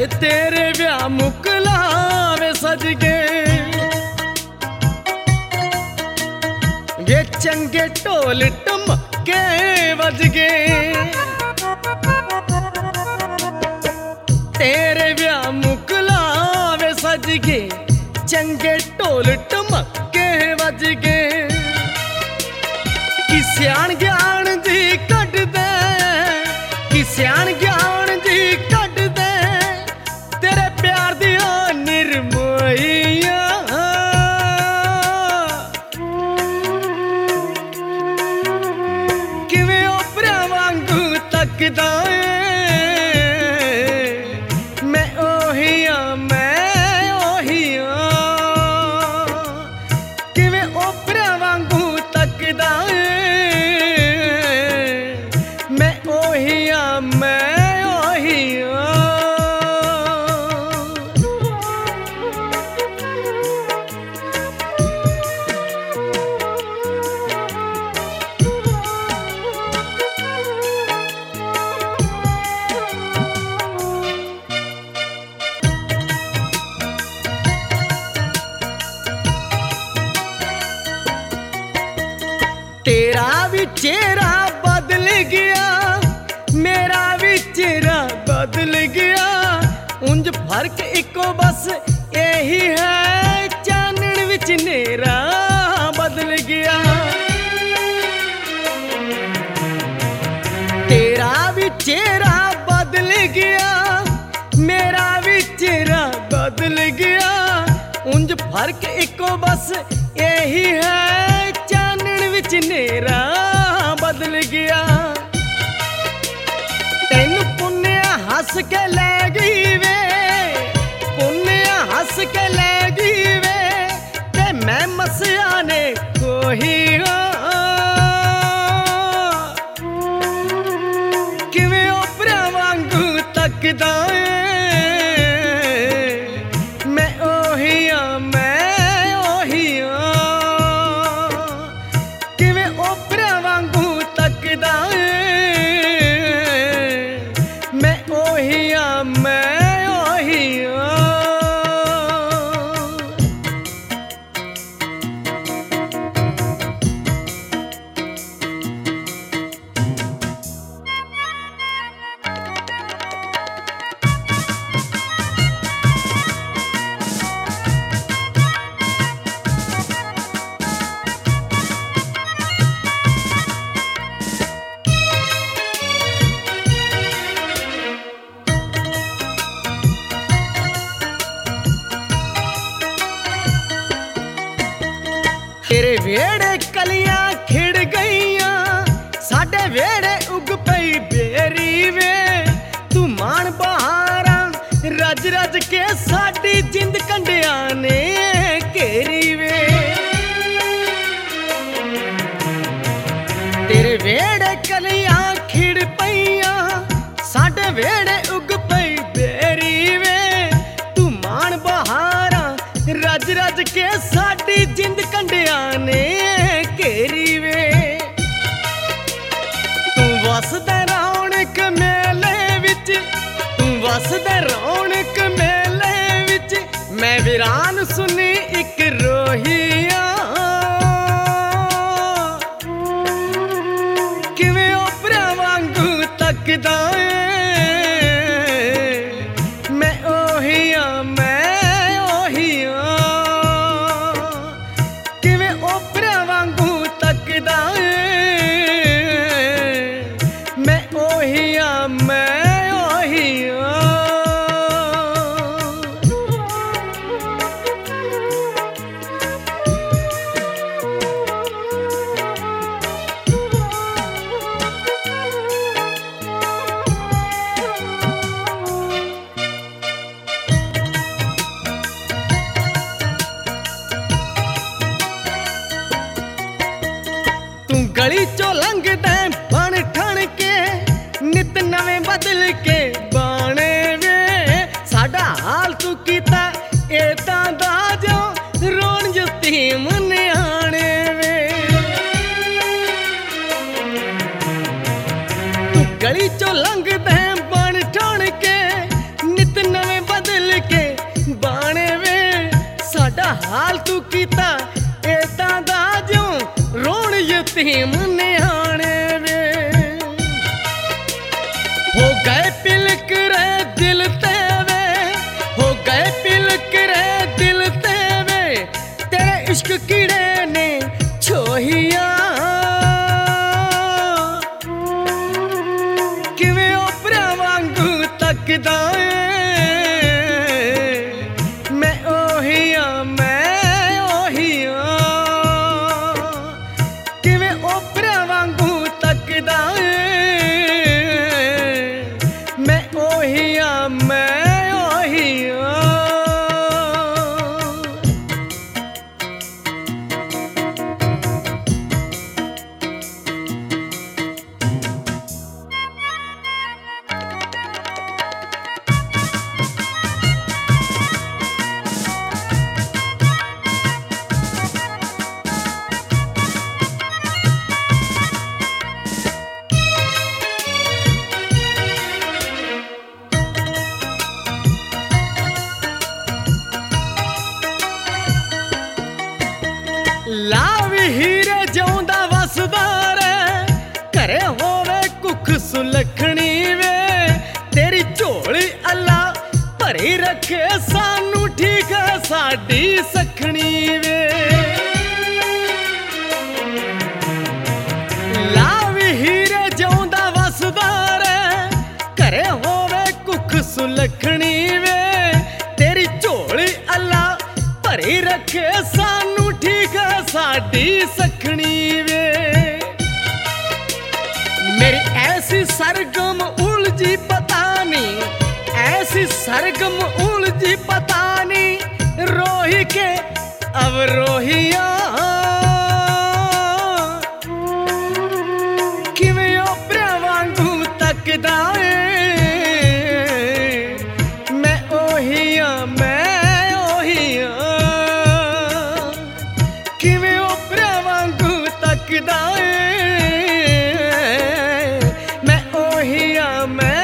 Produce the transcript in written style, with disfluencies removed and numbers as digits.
तेरे ब्याह मुकलावे सज गए वे चंगे ढोल टमके बज गए तेरे ब्याह मुकलावे सज गए चंगे ढोल टमके बज गए कि सियाण ज्ञान दी कट दे कि सियाण ज्ञान दी कट दे तेरे प्यार दी निर्मोहिया किवें ओपरा वांगू तकदा मैं ओहिया किवें ओपरा वांगू तकदा मैं ओहिया तेरा भी चेहरा बदल गया मेरा भी चेहरा बदल गया उंज फर्क इको बस यही है चानन विच नेरा बदल गया तेरा भी चेहरा बदल गया मेरा भी चेहरा बदल गया उंज फर्क इको बस यही है नेरा बदल गया तेन पुन्या हस के ले गई वे पुन्या हस के ले गई वे ते मैं मसिया ने कोही किवें ओपरा वांगू तकदा मैं ओहिया ओपरा वांगू तकदा मैं ओहिया तेरे वेड़े कलियां खिड़ गईयां साडे वेड़े उग पई बेरी वे तू मान बहारा रज रज के साडी जिंद कंडिया ने घेरी वे तेरे वेड़े कलियां खिड़ पईयां साडे वेड़े उग पई बेरी वे तू मान बहारा रज रज के साडी जिंद कंडिया ने घेरी वे तू वसदा रौनक मेले विच तू वसदा रौनक मेले विच मैं वीरान सुनी एक रोहिया किवें ओपरा वांगू तकदा मैं ओहिया ओपरा वांगू तकदा मैं ओहिया गली चो लंघदे बन ठण के नित नवें बदल के बाणे वे साडा हाल तू कीता एदां दा जो रोण यतीम न्याणे वे तू गली चो लंघदे बन ठण के नित नवें हाल तू कीता एदां दा ज्यों रोण यतीम निहाने वे हो गए पिलक रे दिल ते वे हो गए पिलक रे दिल ते वे तेरे इश्क कीड़े ने छोहिया किवें ओपरा वांगू तकदा मैं ओहिया किवें ओपरा वांगू तकदा मैं ओहिया लाव हीरे जिउंदा वसदा रे घरे होवे कुख सुलखणी वे तेरी झोली अल्लाह भरी रखे सानू ठीक है साडी सखणी वे लाव हीरे जिउंदा वसदा रे घरे होवे कुख सुलखणी वे तेरी झोली अल्लाह भरी रखे सानू ठीक है साडी सखणी वे मेरी ऐसी सरगम उलझी पता नहीं ऐसी सरगम उलझी पता नहीं रोही के अब रोहिया किवें ओपरा वांगू तकदा मैं ओहिया किवें ओपरा वांगू तकदा मैं ओहिया